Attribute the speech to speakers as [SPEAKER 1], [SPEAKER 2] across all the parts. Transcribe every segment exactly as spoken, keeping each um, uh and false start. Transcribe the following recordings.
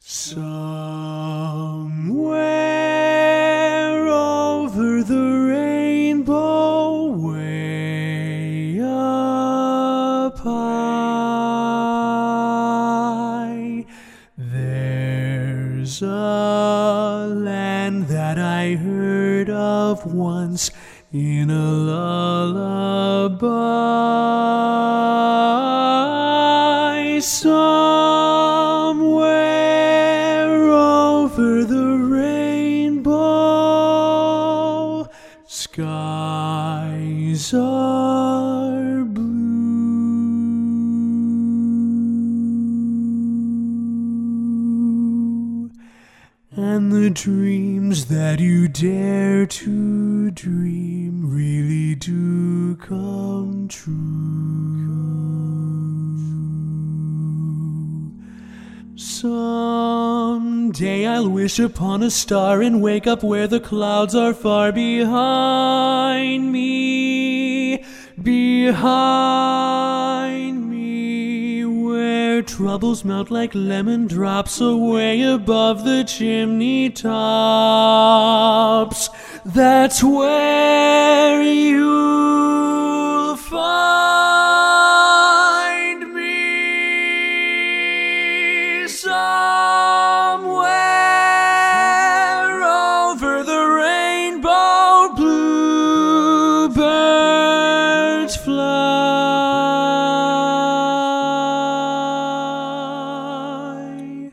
[SPEAKER 1] Somewhere over the rainbow, way up high, there's a land that I heard of once in a lullaby. Somewhere over the rainbow, skies are blue, and the dreams that you dare to dream really do come true. Someday I'll wish upon a star and wake up where the clouds are far behind me, behind me, where troubles melt like lemon drops away above the chimney tops. That's where you'll find me. Somewhere over the rainbow, bluebirds fly.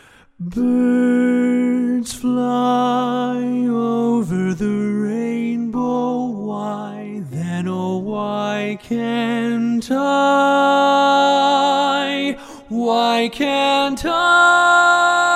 [SPEAKER 1] Birds fly over the rainbow. Why then, oh why can't I? Why can't I?